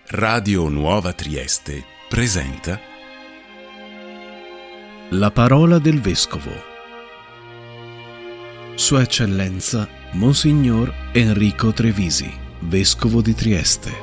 Radio Nuova Trieste presenta La parola del Vescovo. Sua Eccellenza Monsignor Enrico Trevisi, Vescovo di Trieste.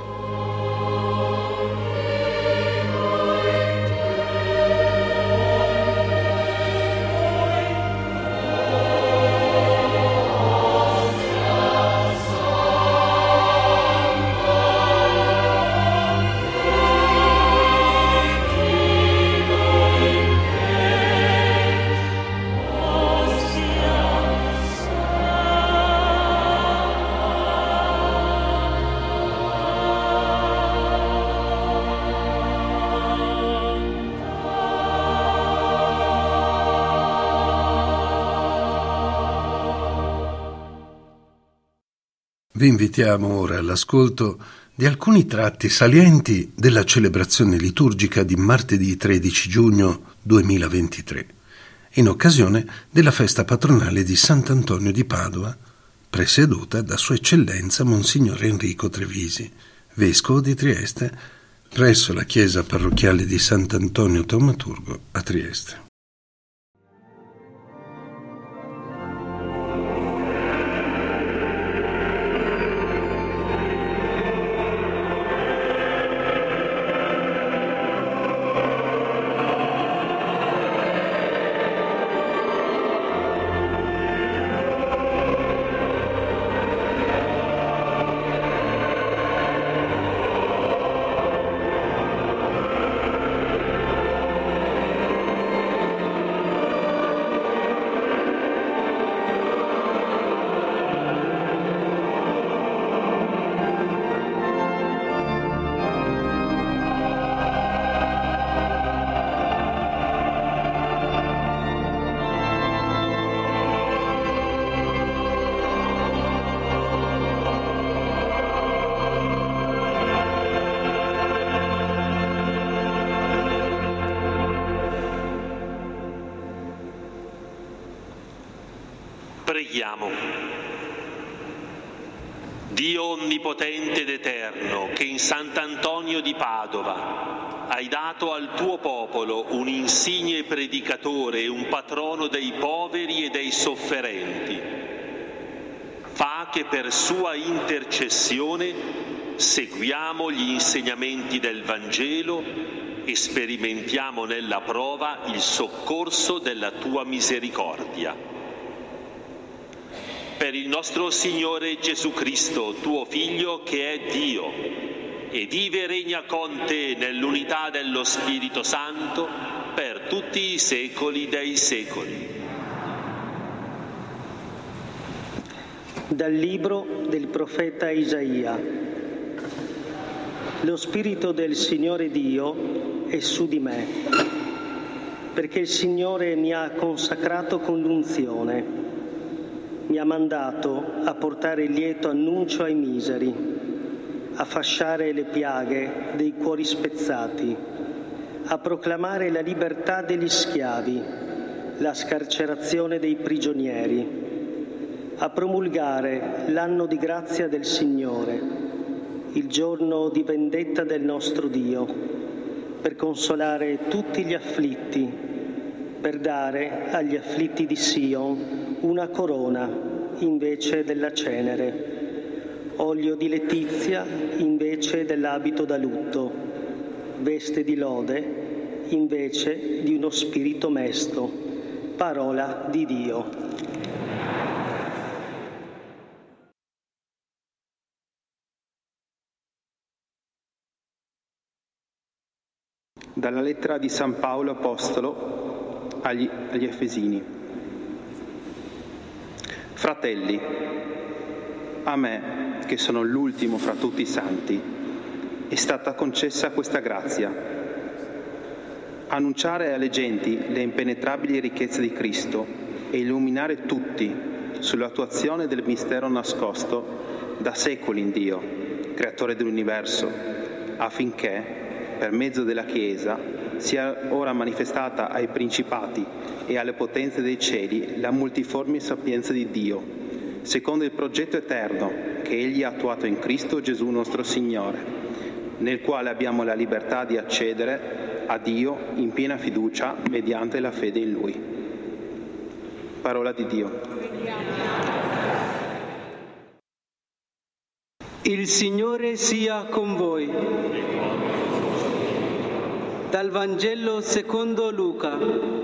Vi invitiamo ora all'ascolto di alcuni tratti salienti della celebrazione liturgica di martedì 13 giugno 2023, in occasione della festa patronale di Sant'Antonio di Padova, presieduta da Sua Eccellenza Monsignor Enrico Trevisi, Vescovo di Trieste, presso la chiesa parrocchiale di Sant'Antonio Taumaturgo a Trieste. Preghiamo. Dio onnipotente ed eterno, che in Sant'Antonio di Padova hai dato al tuo popolo un insigne predicatore e un patrono dei poveri e dei sofferenti, fa che per sua intercessione seguiamo gli insegnamenti del Vangelo e sperimentiamo nella prova il soccorso della tua misericordia. Per il nostro Signore Gesù Cristo, tuo Figlio, che è Dio, e vive e regna con te nell'unità dello Spirito Santo per tutti i secoli dei secoli. Dal libro del profeta Isaia. Lo Spirito del Signore Dio è su di me, perché il Signore mi ha consacrato con l'unzione. Mi ha mandato a portare lieto annuncio ai miseri, a fasciare le piaghe dei cuori spezzati, a proclamare la libertà degli schiavi, la scarcerazione dei prigionieri, a promulgare l'anno di grazia del Signore, il giorno di vendetta del nostro Dio, per consolare tutti gli afflitti, per dare agli afflitti di Sion una corona invece della cenere, olio di letizia invece dell'abito da lutto, veste di lode invece di uno spirito mesto. Parola di Dio. Dalla lettera di San Paolo Apostolo agli Efesini. Fratelli, a me, che sono l'ultimo fra tutti i santi, è stata concessa questa grazia: annunciare alle genti le impenetrabili ricchezze di Cristo e illuminare tutti sull'attuazione del mistero nascosto da secoli in Dio, creatore dell'universo, affinché, per mezzo della Chiesa, sia ora manifestata ai principati e alle potenze dei cieli la multiforme sapienza di Dio, secondo il progetto eterno che Egli ha attuato in Cristo Gesù nostro Signore, nel quale abbiamo la libertà di accedere a Dio in piena fiducia mediante la fede in Lui. Parola di Dio. Il Signore sia con voi. Dal Vangelo secondo Luca.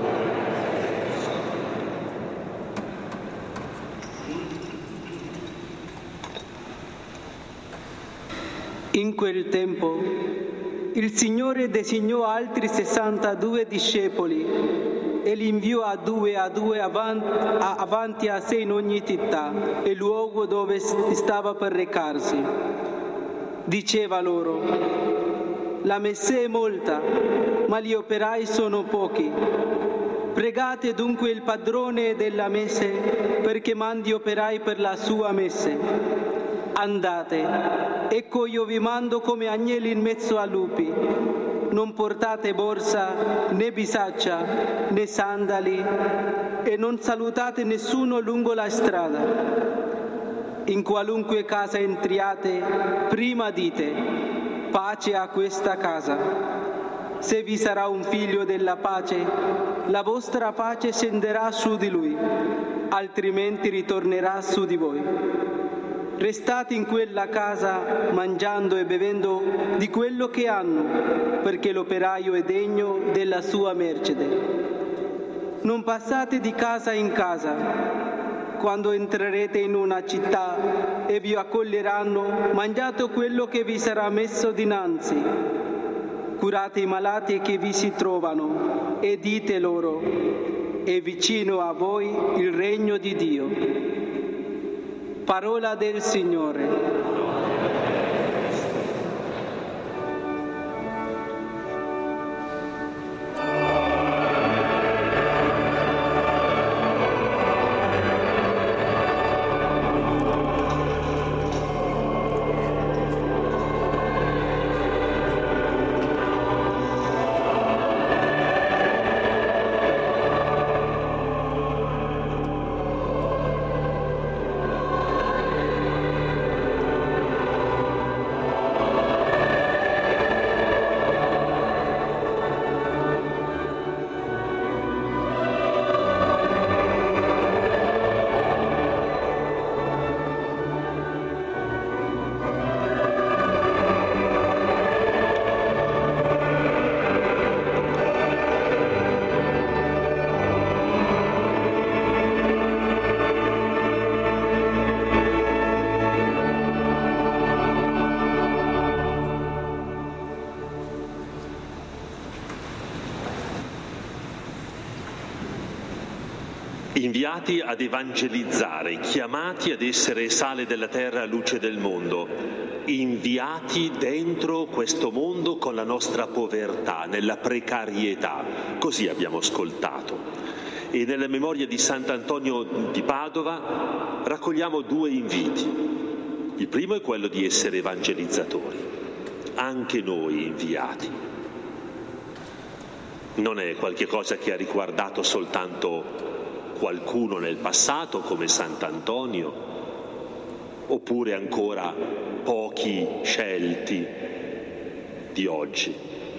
In quel tempo il Signore designò altri 62 discepoli e li inviò a due avanti a sé in ogni città e luogo dove stava per recarsi. Diceva loro: la messe è molta, ma gli operai sono pochi. Pregate dunque il padrone della messe perché mandi operai per la sua messe. Andate, ecco io vi mando come agnelli in mezzo a lupi. Non portate borsa, né bisaccia, né sandali, e non salutate nessuno lungo la strada. In qualunque casa entriate, prima dite: pace a questa casa. Se vi sarà un figlio della pace, la vostra pace scenderà su di lui, altrimenti ritornerà su di voi. Restate in quella casa mangiando e bevendo di quello che hanno, perché l'operaio è degno della sua mercede. Non passate di casa in casa. Quando entrerete in una città e vi accoglieranno, mangiate quello che vi sarà messo dinanzi. Curate i malati che vi si trovano e dite loro: è vicino a voi il regno di Dio. Parola del Signore. Inviati ad evangelizzare, chiamati ad essere sale della terra, luce del mondo, inviati dentro questo mondo con la nostra povertà, nella precarietà, così abbiamo ascoltato. E nella memoria di Sant'Antonio di Padova raccogliamo due inviti. Il primo è quello di essere evangelizzatori, anche noi inviati. Non è qualche cosa che ha riguardato soltanto qualcuno nel passato come Sant'Antonio, oppure ancora pochi scelti di oggi.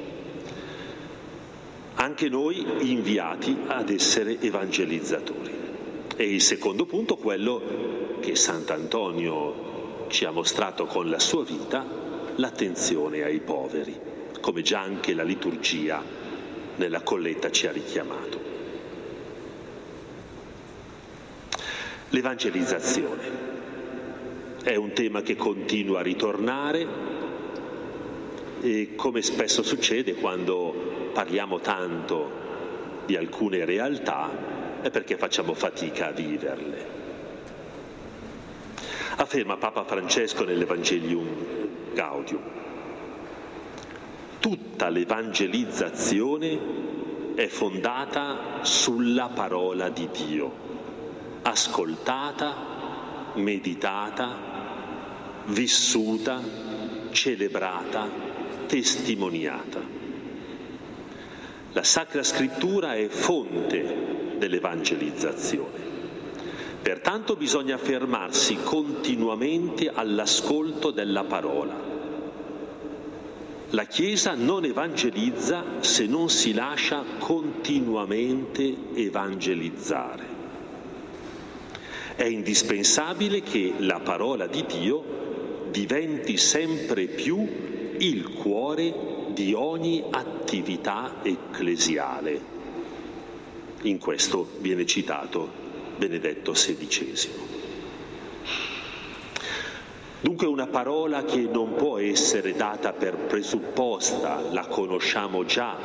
Anche noi inviati ad essere evangelizzatori. E il secondo punto, quello che Sant'Antonio ci ha mostrato con la sua vita, l'attenzione ai poveri, come già anche la liturgia nella colletta ci ha richiamato. L'evangelizzazione è un tema che continua a ritornare e, come spesso succede quando parliamo tanto di alcune realtà, è perché facciamo fatica a viverle. Afferma Papa Francesco nell'Evangelium Gaudium: tutta l'evangelizzazione è fondata sulla parola di Dio, ascoltata, meditata, vissuta, celebrata, testimoniata. La Sacra Scrittura è fonte dell'evangelizzazione. Pertanto bisogna fermarsi continuamente all'ascolto della parola. La Chiesa non evangelizza se non si lascia continuamente evangelizzare. È indispensabile che la parola di Dio diventi sempre più il cuore di ogni attività ecclesiale. In questo viene citato Benedetto XVI. Dunque una parola che non può essere data per presupposta, la conosciamo già.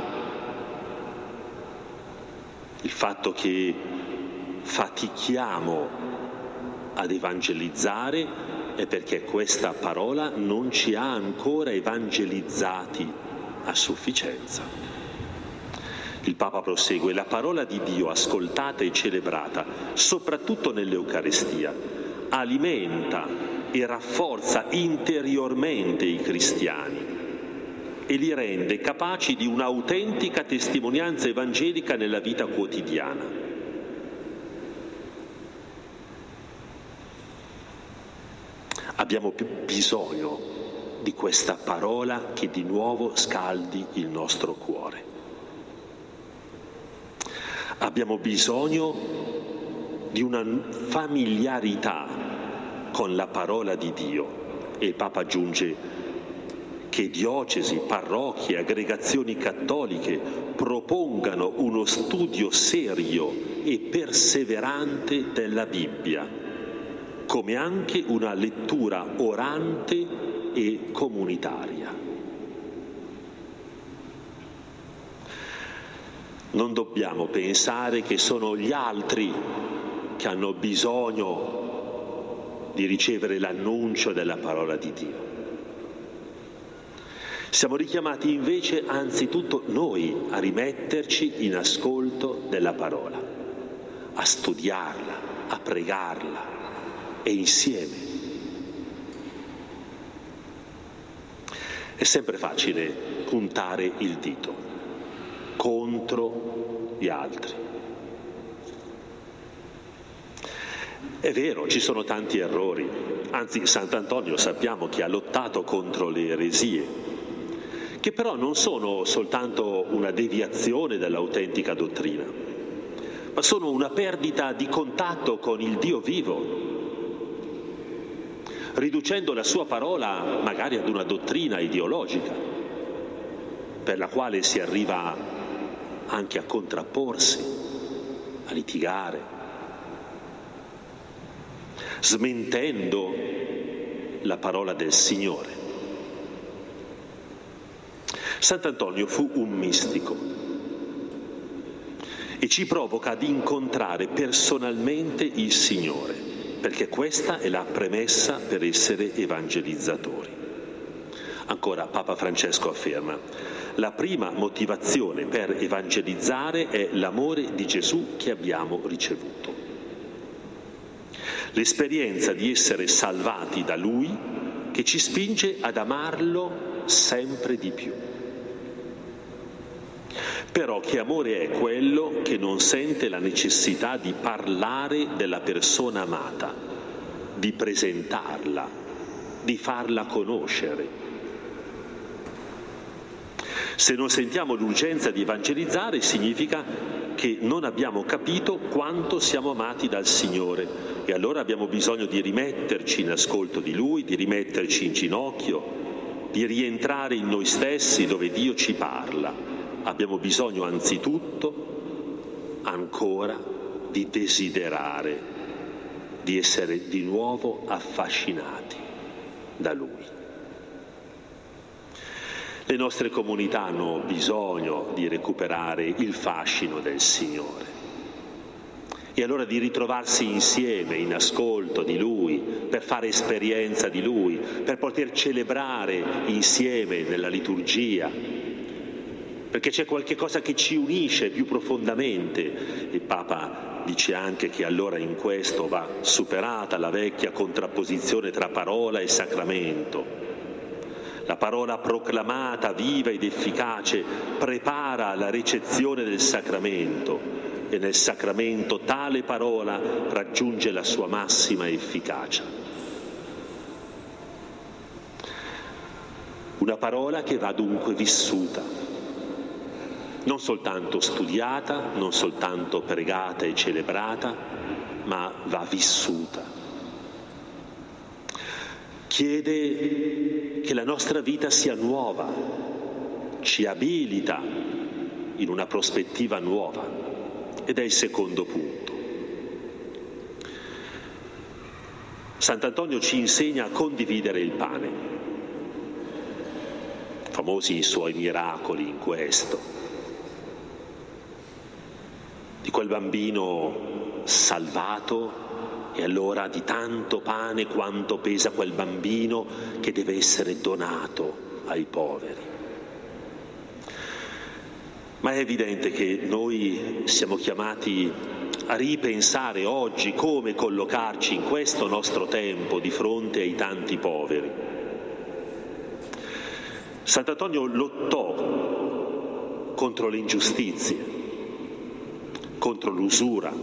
Il fatto che fatichiamo ad evangelizzare è perché questa parola non ci ha ancora evangelizzati a sufficienza. Il Papa prosegue: la parola di Dio ascoltata e celebrata, soprattutto nell'Eucaristia, alimenta e rafforza interiormente i cristiani e li rende capaci di un'autentica testimonianza evangelica nella vita quotidiana. Abbiamo bisogno di questa parola che di nuovo scaldi il nostro cuore. Abbiamo bisogno di una familiarità con la parola di Dio. E il Papa aggiunge che diocesi, parrocchie, aggregazioni cattoliche propongano uno studio serio e perseverante della Bibbia, come anche una lettura orante e comunitaria. Non dobbiamo pensare che sono gli altri che hanno bisogno di ricevere l'annuncio della parola di Dio. Siamo richiamati invece anzitutto noi a rimetterci in ascolto della parola, a studiarla, a pregarla e insieme. È sempre facile puntare il dito contro gli altri. È vero, ci sono tanti errori, anzi Sant'Antonio sappiamo che ha lottato contro le eresie, che però non sono soltanto una deviazione dall'autentica dottrina, ma sono una perdita di contatto con il Dio vivo, riducendo la sua parola magari ad una dottrina ideologica, per la quale si arriva anche a contrapporsi, a litigare, smentendo la parola del Signore. Sant'Antonio fu un mistico e ci provoca ad incontrare personalmente il Signore, perché questa è la premessa per essere evangelizzatori. Ancora Papa Francesco afferma: la prima motivazione per evangelizzare è l'amore di Gesù che abbiamo ricevuto. L'esperienza di essere salvati da Lui che ci spinge ad amarlo sempre di più. Però che amore è quello che non sente la necessità di parlare della persona amata, di presentarla, di farla conoscere? Se non sentiamo l'urgenza di evangelizzare, significa che non abbiamo capito quanto siamo amati dal Signore e allora abbiamo bisogno di rimetterci in ascolto di Lui, di rimetterci in ginocchio, di rientrare in noi stessi dove Dio ci parla. Abbiamo bisogno anzitutto, ancora, di desiderare, di essere di nuovo affascinati da Lui. Le nostre comunità hanno bisogno di recuperare il fascino del Signore e allora di ritrovarsi insieme in ascolto di Lui, per fare esperienza di Lui, per poter celebrare insieme nella liturgia, perché c'è qualche cosa che ci unisce più profondamente. Il Papa dice anche che allora in questo va superata la vecchia contrapposizione tra parola e sacramento. La parola proclamata, viva ed efficace, prepara la ricezione del sacramento e nel sacramento tale parola raggiunge la sua massima efficacia. Una parola che va dunque vissuta, non soltanto studiata, non soltanto pregata e celebrata, ma va vissuta. Chiede che la nostra vita sia nuova, ci abilita in una prospettiva nuova, ed è il secondo punto. Sant'Antonio ci insegna a condividere il pane. Famosi i suoi miracoli in questo. Di quel bambino salvato, e allora di tanto pane quanto pesa quel bambino che deve essere donato ai poveri. Ma è evidente che noi siamo chiamati a ripensare oggi come collocarci in questo nostro tempo di fronte ai tanti poveri. Sant'Antonio lottò contro le ingiustizie, contro l'usura,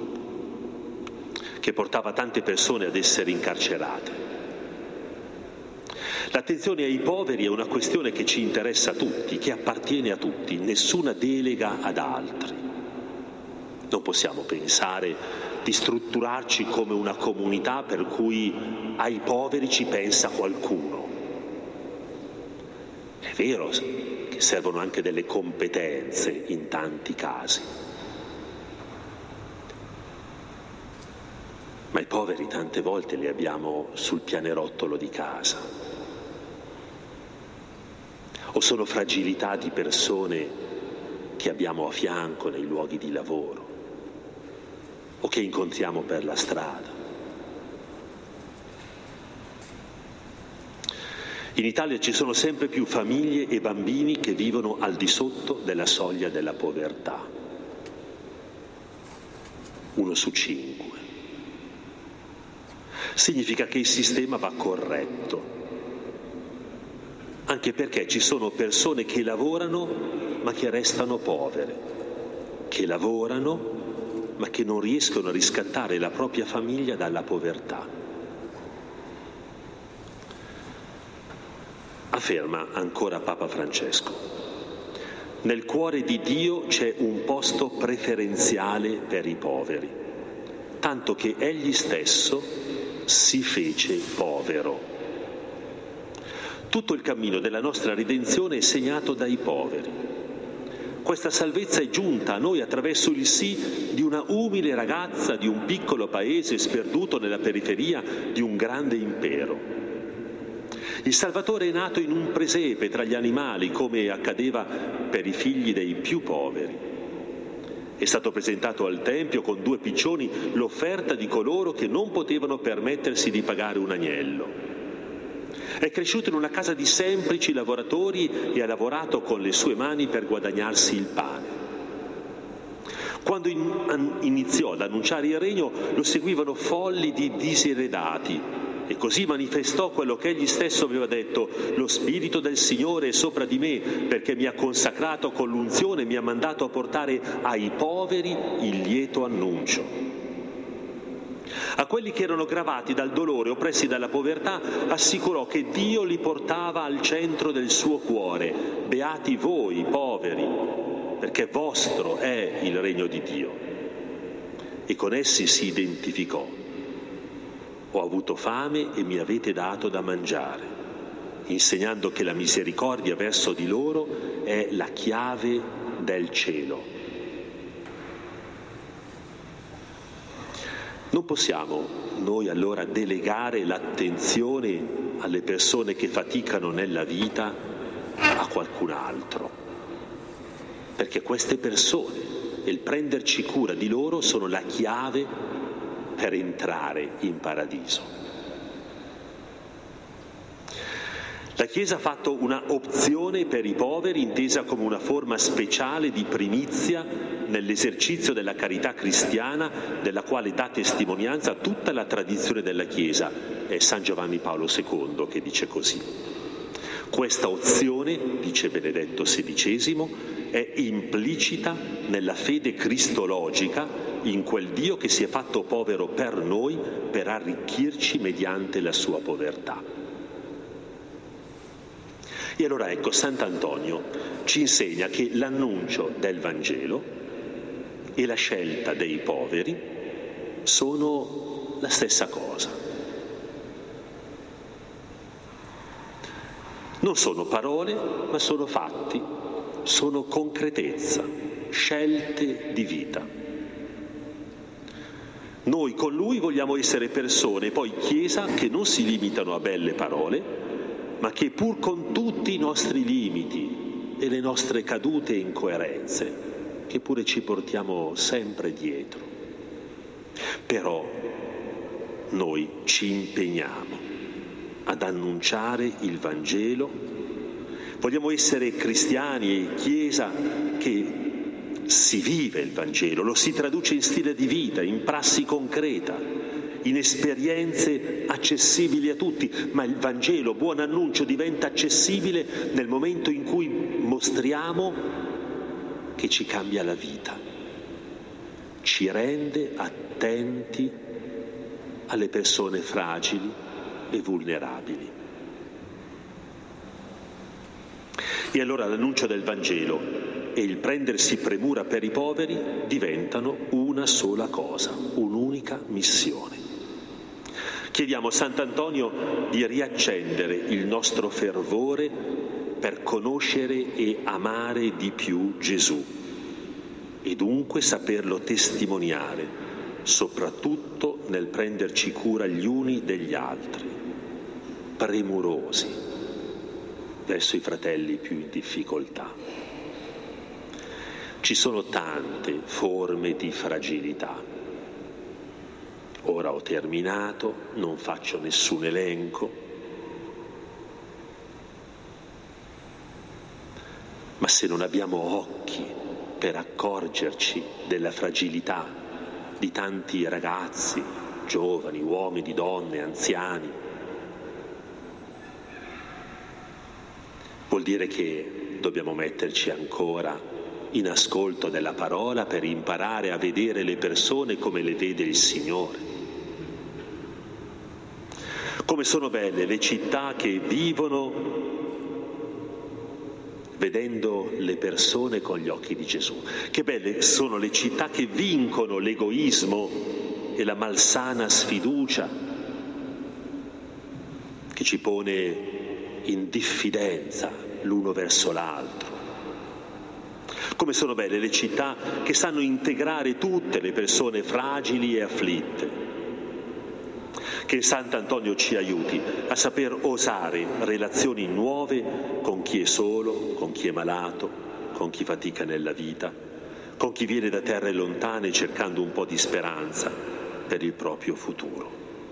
che portava tante persone ad essere incarcerate. L'attenzione ai poveri è una questione che ci interessa a tutti, che appartiene a tutti, nessuna delega ad altri. Non possiamo pensare di strutturarci come una comunità per cui ai poveri ci pensa qualcuno. È vero che servono anche delle competenze in tanti casi, ma i poveri tante volte li abbiamo sul pianerottolo di casa, o sono fragilità di persone che abbiamo a fianco nei luoghi di lavoro o che incontriamo per la strada. In Italia ci sono sempre più famiglie e bambini che vivono al di sotto della soglia della povertà. 1 su 5. Significa che il sistema va corretto, anche perché ci sono persone che lavorano ma che restano povere, che lavorano ma che non riescono a riscattare la propria famiglia dalla povertà. Afferma ancora Papa Francesco: nel cuore di Dio c'è un posto preferenziale per i poveri, tanto che egli stesso si fece povero. Tutto il cammino della nostra redenzione è segnato dai poveri. Questa salvezza è giunta a noi attraverso il sì di una umile ragazza di un piccolo paese sperduto nella periferia di un grande impero. Il Salvatore è nato in un presepe tra gli animali, come accadeva per i figli dei più poveri. È stato presentato al Tempio con 2 piccioni, l'offerta di coloro che non potevano permettersi di pagare un agnello. È cresciuto in una casa di semplici lavoratori e ha lavorato con le sue mani per guadagnarsi il pane. Quando iniziò ad annunciare il regno, lo seguivano folli di diseredati, e così manifestò quello che egli stesso aveva detto: lo Spirito del Signore è sopra di me, perché mi ha consacrato con l'unzione e mi ha mandato a portare ai poveri il lieto annuncio. A quelli che erano gravati dal dolore, oppressi dalla povertà, assicurò che Dio li portava al centro del suo cuore. Beati voi, poveri, perché vostro è il regno di Dio. E con essi si identificò: ho avuto fame e mi avete dato da mangiare, insegnando che la misericordia verso di loro è la chiave del cielo. Non possiamo noi allora delegare l'attenzione alle persone che faticano nella vita a qualcun altro, perché queste persone e il prenderci cura di loro sono la chiave per entrare in paradiso. La Chiesa ha fatto una opzione per i poveri intesa come una forma speciale di primizia nell'esercizio della carità cristiana, della quale dà testimonianza tutta la tradizione della Chiesa. È San Giovanni Paolo II che dice così. Questa opzione, dice Benedetto XVI, è implicita nella fede cristologica in quel Dio che si è fatto povero per noi per arricchirci mediante la sua povertà. E allora ecco, Sant'Antonio ci insegna che l'annuncio del Vangelo e la scelta dei poveri sono la stessa cosa. Non sono parole, ma sono fatti, sono concretezza, scelte di vita. Noi con lui vogliamo essere persone, poi Chiesa, che non si limitano a belle parole, ma che pur con tutti i nostri limiti e le nostre cadute e incoerenze, che pure ci portiamo sempre dietro, però noi ci impegniamo ad annunciare il Vangelo, vogliamo essere cristiani e Chiesa che si vive il Vangelo, lo si traduce in stile di vita, in prassi concreta, in esperienze accessibili a tutti, ma il Vangelo, buon annuncio, diventa accessibile nel momento in cui mostriamo che ci cambia la vita, ci rende attenti alle persone fragili e vulnerabili. E allora l'annuncio del Vangelo e il prendersi premura per i poveri diventano una sola cosa, un'unica missione. Chiediamo a Sant'Antonio di riaccendere il nostro fervore per conoscere e amare di più Gesù e dunque saperlo testimoniare, soprattutto nel prenderci cura gli uni degli altri, premurosi verso i fratelli più in difficoltà. Ci sono tante forme di fragilità. Ora ho terminato, non faccio nessun elenco, ma se non abbiamo occhi per accorgerci della fragilità di tanti ragazzi, giovani, uomini, donne, anziani, vuol dire che dobbiamo metterci ancora in ascolto della parola per imparare a vedere le persone come le vede il Signore. Come sono belle le città che vivono vedendo le persone con gli occhi di Gesù. Che belle sono le città che vincono l'egoismo e la malsana sfiducia che ci pone in diffidenza l'uno verso l'altro. Come sono belle le città che sanno integrare tutte le persone fragili e afflitte. Che Sant'Antonio ci aiuti a saper osare relazioni nuove con chi è solo, con chi è malato, con chi fatica nella vita, con chi viene da terre lontane cercando un po' di speranza per il proprio futuro.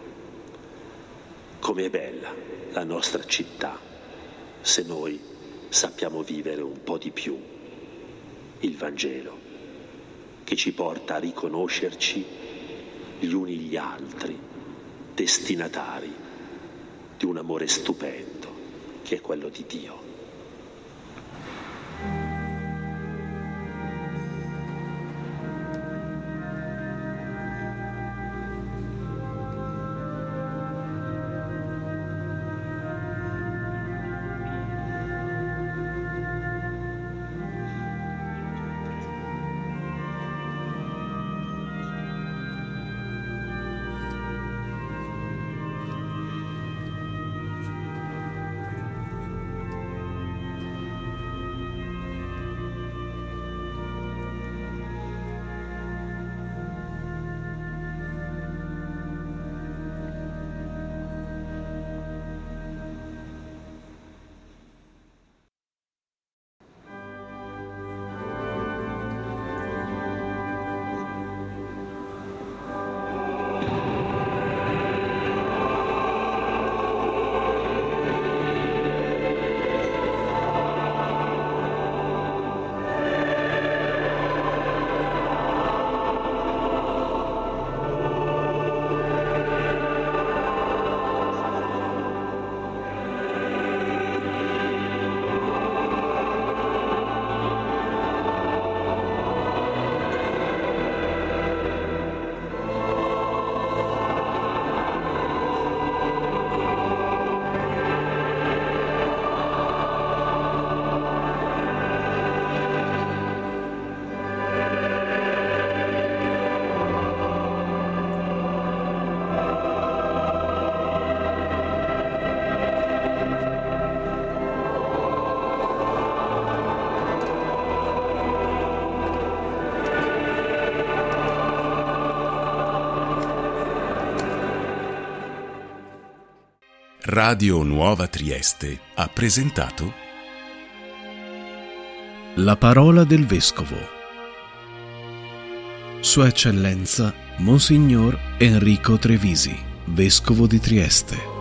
Com'è bella la nostra città se noi sappiamo vivere un po' di più il Vangelo, che ci porta a riconoscerci gli uni gli altri, destinatari di un amore stupendo che è quello di Dio. Radio Nuova Trieste ha presentato La parola del Vescovo. Sua Eccellenza Monsignor Enrico Trevisi, Vescovo di Trieste.